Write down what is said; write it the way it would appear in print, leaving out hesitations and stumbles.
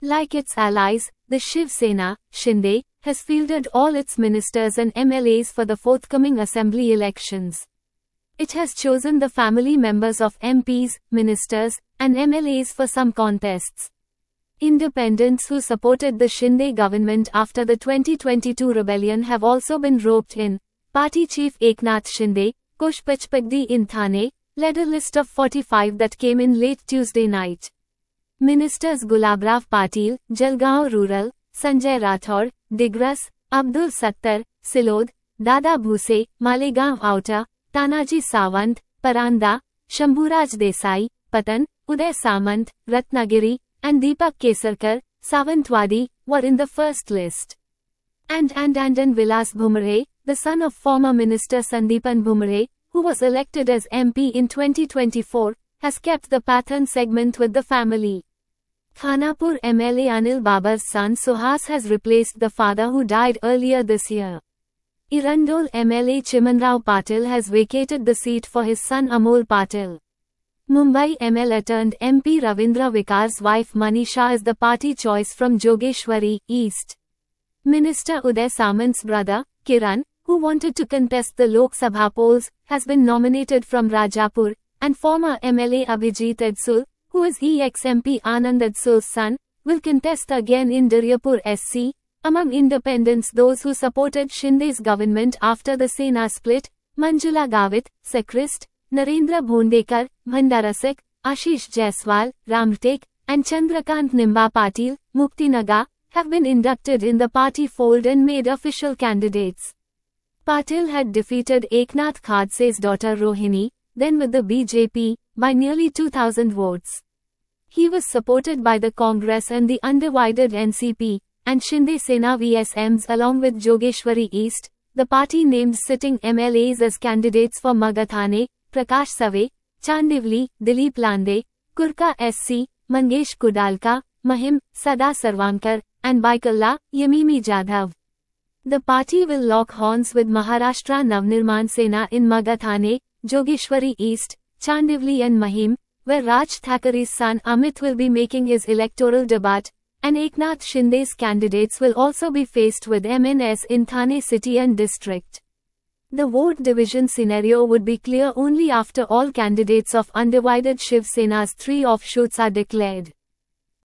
Like its allies, the Shiv Sena, Shinde, has fielded all its ministers and MLAs for the forthcoming assembly elections. It has chosen the family members of MPs, ministers, and MLAs for some contests. Independents who supported the Shinde government after the 2022 rebellion have also been roped in. Party chief Eknath Shinde, Pushpachpagdi in Thane, led a list of 45 that came in late Tuesday night. Ministers Gulabrao Patil, Jalgaon Rural, Sanjay Rathod, Digras, Abdul Sattar, Silod, Dada Bhuse, Malegaon Outer, Tanaji Sawant, Paranda, Shambhuraj Desai, Patan, Uday Samant, Ratnagiri, and Deepak Kesarkar, Sawantwadi, were in the first list. And Vilas Bhumre, the son of former Minister Sandeepan Bhumre, who was elected as MP in 2024, has kept the Pathan segment with the family. Khanapur MLA Anil Babar's son Suhas has replaced the father who died earlier this year. Irandol MLA Chimanrao Patil has vacated the seat for his son Amol Patil. Mumbai MLA turned MP Ravindra Vikar's wife Manisha is the party choice from Jogeshwari, East. Minister Uday Samant's brother, Kiran, who wanted to contest the Lok Sabha polls, has been nominated from Rajapur, and former MLA Abhijit Edsul, who is ex-MP Anand Edsul's son, will contest again in Daryapur SC. Among independents, those who supported Shinde's government after the Sena split, Manjula Gavit, Secrist, Narendra Bhondekar, Bhandarasik, Ashish Jaiswal, Ramtek, and Chandrakant Nimba Patil, Muktinaga, have been inducted in the party fold and made official candidates. Patil had defeated Eknath Khadse's daughter Rohini, then with the BJP, by nearly 2,000 votes. He was supported by the Congress and the undivided NCP, and Shinde Sena VSMs along with Jogeshwari East. The party named sitting MLAs as candidates for Magathane, Prakash Save, Chandivli, Dilip Lande, Kurka SC, Mangesh Kudalka, Mahim, Sada Sarvankar, and Baikalla, Yamimi Jadhav. The party will lock horns with Maharashtra Navnirman Sena in Magathane, Jogeshwari East, Chandivli and Mahim, where Raj Thakere's son Amit will be making his electoral debut, and Eknath Shinde's candidates will also be faced with MNS in Thane city and district. The vote division scenario would be clear only after all candidates of undivided Shiv Sena's 3 offshoots are declared.